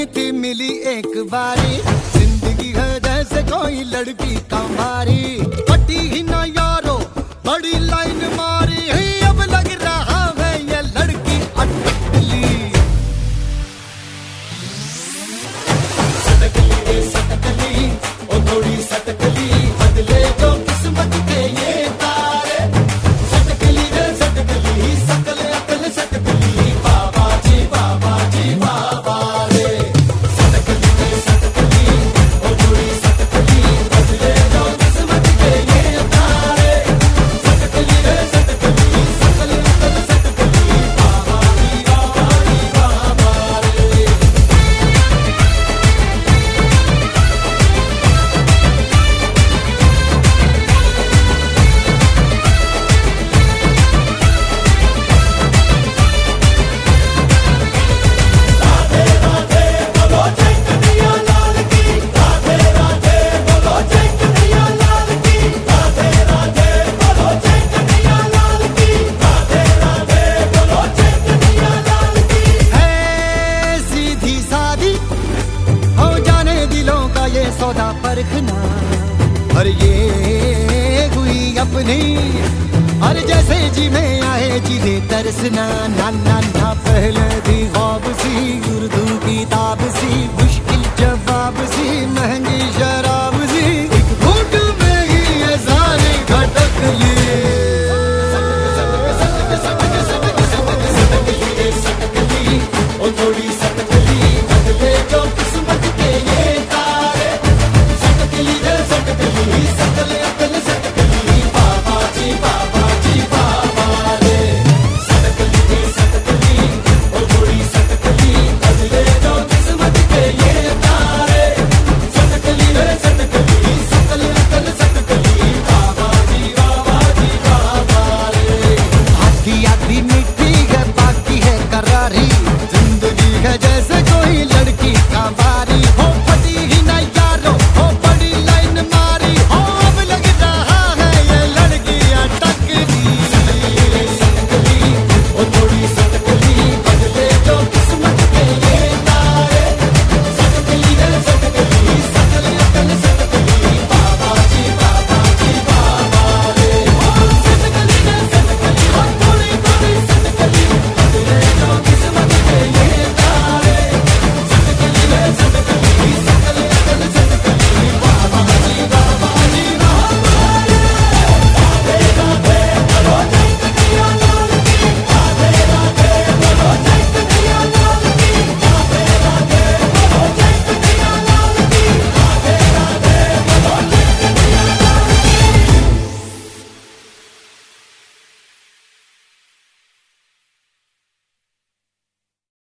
थी मिली एक बारी, जिंदगी है जैसे कोई लड़की कमारी, पटी ही ना यारो बड़ी लाइन मारी है, अब लग रहा है ये लड़की अटकली। सटकली रे सटकली, ओ थोड़ी सटकली, बदले जो किस्मत के ये तारे। सटकली रे सटकली, सकल अकल सटकली, बाबा जी बाबा जी बाबा रे। सटकली रे सटकली, ओ थोड़ी सटकली, बदले जो किस्मत के ये तारे। सटकली रे सटकली, सकल अकल सटकली, बाबा जी बाबा रे। सौदा परखना, और ये हुई अपनी, और जैसे जी में आए जिले तरसना। ना ना ना पहले भी ख्वाब सी, उर्दू किताब सी।